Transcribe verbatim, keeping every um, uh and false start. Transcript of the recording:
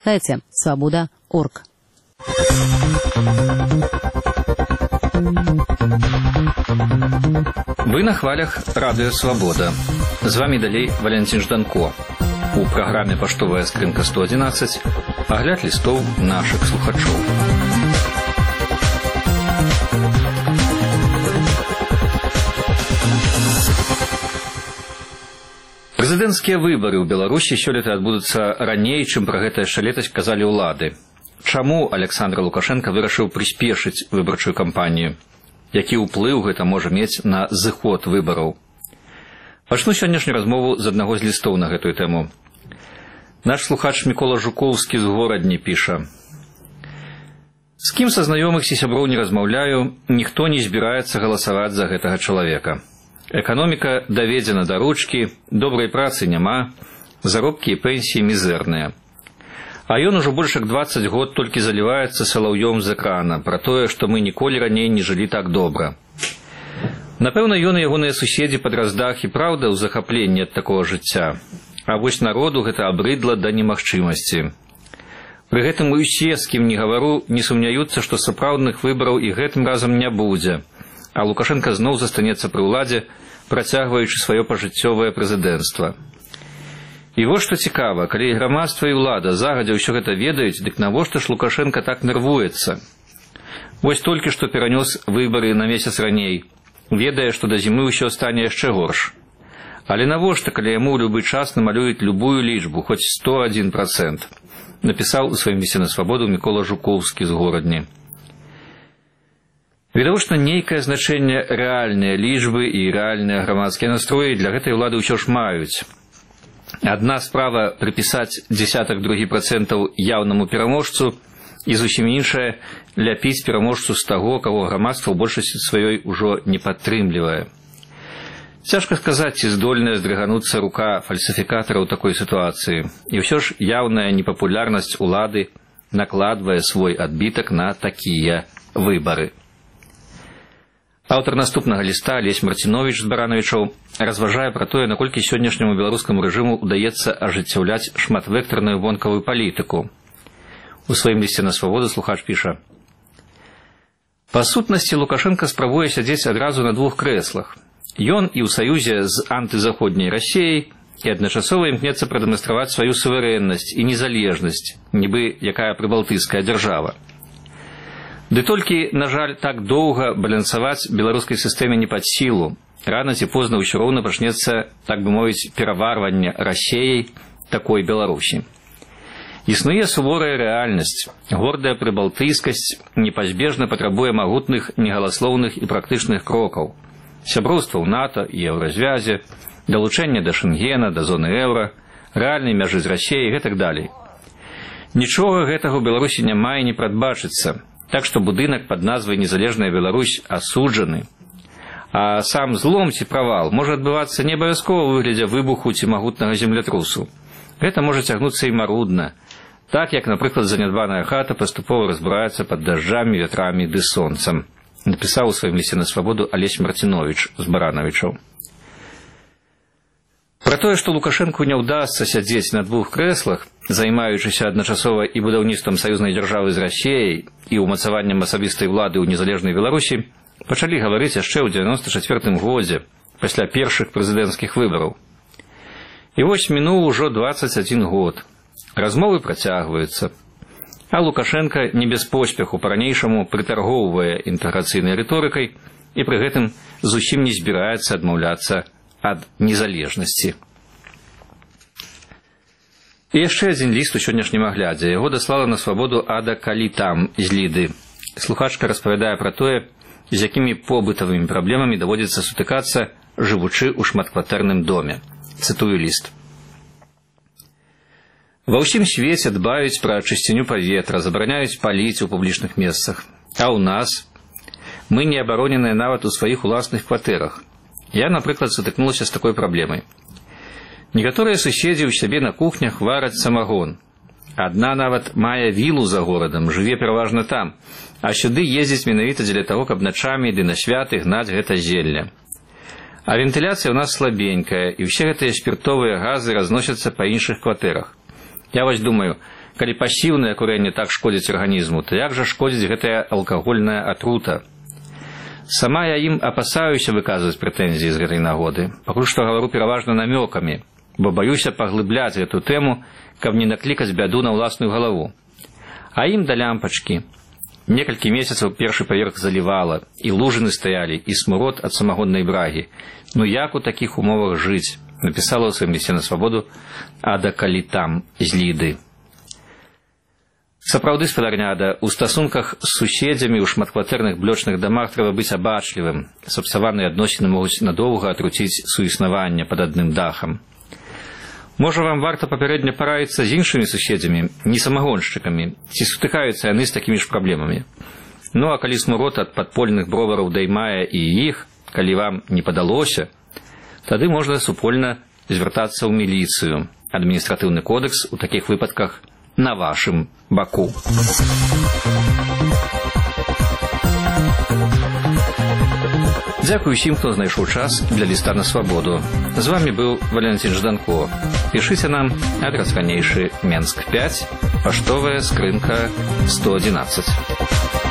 сайте свобода точка орг. Вы на хвалях Радио Свобода. З вами далей Валентин Жданко. У праграме «Паштовая скрынка сто одиннадцать» агляд лістоў нашых слухачоў. Прэзідэнцкія выбары ў Беларусі сёлета адбудуцца раней, чым пра гэта яшчэ летась казалі ўлады. Чаму Александр Лукашенко вырашыў прыспешыць выбарчую кампанію? Які ўплыў гэта можа мець на зыход выбараў? Пачну сённяшнюю размову з аднаго з лістоў на гэтую тэму. Наш слухач Мікола Жукоўскі з Горадні піша: «З кім са знаёмых ці сяброў не размаўляю, ніхто не збіраецца галасаваць за гэтага чалавека. Эканоміка даведзена да ручкі, добрай працы няма, заробкі і пенсіі мізэрныя. А ён ужо больш як дваццаць год толькі заліваецца салаўём з экрана пра тое, што мы ніколі раней не жылі так добра. Напэўна, ён і ягоныя суседзі пад раздах і праўда ў захапленні ад такога жыцця. А вось народу гэта абрыдла да немагчымасці. Пры гэтым усе, з кім не гавару, не сумняюцца, што сапраўдных выбараў і гэтым разам не будзе, а Лукашенко зноў застанецца пры ўладзе, працягваючы сваё пажыццёвае прэзідэнцтва. І вось што цікава, калі грамадства і ўлада загадзя ўсё гэта ведаюць, дык навошта ж Лукашенко так нервуецца? Вось толькі што перанёс выбары на месяц раней, ведае, што да зімы ўсё стане яшчэ горш. Але навошта, калі яму ў любы час намалююць любую лічбу, хоць сто адзін працэнт, напісаў у сваім лісце на свабоду Мікола Жукоўскі з Горадні. Відавочна, нейкае значэнне рэальныя лічбы і рэальныя грамадскія настроі для гэтай улады ўсё ж маюць. Адна справа прыпісаць дзесятак другі працэнтаў яўнаму пераможцу, і зусім іншая ляпіць пераможцу з таго, каго грамадства ў большасці сваёй ужо не падтрымлівае. Цяжка сказаць, ці здольная здрыгануцца рука фальсіфікатара ў такой сітуацыі, і ўсё ж яўная непапулярнасць улады накладвае свой адбітак на такія выбары. Аўтар наступнага ліста, Алесь Марціновіч з Баранавічаў, разважае пра тое, наколькі сённяшняму беларускаму рэжыму ўдаецца ажыццяўляць шматвектарную вонкавую палітыку. У сваім лісце на свабоду слухач піша: «Па сутнасці Лукашенко спрабуе сядзець адразу на двух крэслах. Ён і ў саюзе з антызаходняй Расіяй і адначасова імкнецца прадэманстраваць сваю суверэннасць і незалежнасць, нібы якая прыбалтыйская дзяржава. Ды толькі, на жаль, так доўга балансаваць беларускай сістэме не пад сілу. Рана ці позна ўсё роўна пачнецца, так бы мовіць, пераварванне Расіяй такой Беларусі. Існуе суворая рэальнасць, гордая прыбалтыйскасць непазбежна патрабуе магутных, негаласлоўных і практычных крокаў. Сяброўства ў НАТО і еўразвязе, далучэнне да Шэнгена, да зоны еўра, рэальнай мяжы з Расіяй і гэтак далей. Нічога гэтага ў Беларусі няма і не прадбачыцца, так што будынак пад назвай «Незалежная Беларусь» асуджаны. А сам злом ці правал можа адбывацца не абавязкова ў выглядзе выбуху ці магутнага землятрусу. Гэта можа цягнуцца і марудна, так як, напрыклад, занядбаная хата паступова разбураецца пад дажджамі, ветрамі ды сонцам», напісаў у сваім лісце на свабоду Алесь Марціновіч з Баранавічаў. Пра тое, што Лукашэнку не ўдасца сядзець на двух крэслах, займаючыся адначасова і будаўніцтвам саюзнай дзяржавы з Расіяй і ўмацаваннем асабістай улады ў незалежнай Беларусі, пачалі гаварыць яшчэ ў дзевяноста чацвёртым годзе, пасля першых прэзідэнцкіх выбараў. І вось мінуў ужо дваццаць адзін год. Размовы працягваюцца. А Лукашенко не без поспеху па-ранейшаму прытаргоўвае інтэграцыйнай рыторыкай і пры гэтым зусім не збіраецца адмаўляцца ад незалежнасці. І яшчэ адзін ліст у сённяшнім аглядзе. Яго даслала на свабоду Ада Калітам з Ліды. Слухачка распавядае пра тое, з якімі побытавымі праблемамі даводзіцца сутыкацца, жывучы ў шматкватэрным доме. Цытую ліст. «Ва ўсім свеце дбаюць пра чысціню паветра, забараняюць паліць у публічных месцах. А ў нас мы не абароненыя нават у сваіх уласных кватэрах. Я, напрыклад, сутыкнулася з такой праблемай. Некаторыя суседзі ў сябе на кухнях вараць самагон. Адна нават мае вілу за горадам, жыве пераважна там, а сюды ездзіць менавіта дзеля таго, каб начамі ды на святы гнаць гэта зелля. А вентыляцыя ў нас слабенькая, і ўсе гэтыя спіртовыя газы разносяцца па іншых кватэрах. Я вось думаю, калі пасіўнае курэнне так шкодзіць арганізму, то як жа шкодзіць гэтая алкагольная атрута? Сама я ім апасаюся выказваць прэтэнзіі з гэтай нагоды, пакуль што гавару пераважна намёкамі, бо баюся паглыбляць гэту тэму, каб не наклікаць бяду на ўласную галаву. А ім да лямпачкі. Некалькі месяцаў першы паверх залівала, і лужыны стаялі, і смурод ад самагоннай брагі. Ну як у такіх умовах жыць? Напісала ў сваім лісце на свабоду Ада Калітам з Ліды. Сапраўды, спадарня Ада, у стасунках з суседзямі ў шматкватэрных блочных дамах трэба быць абачлівым. Сапсаваныя адносіны могуць надоўга атруціць суіснаванне пад адным дахам. Можа, вам варта папярэдне параіцца з іншымі суседзямі, не самагоншчыкамі, ці сутыкаюцца яны з такімі ж праблемамі. Ну, а калі смурод ад падпольных бровараў даймае і іх, калі вам не падалося, тады можна супольна звяртацца ў міліцыю. Адміністратыўны кодэкс у такіх выпадках на вашым баку. Дзякую усім, хто знайшоў час для ліста на свабоду. З вамі быў Валентин Жданко. Пішыце нам, адрас ранейшы Менск пяць, паштовая скрынка сто адзінаццаць.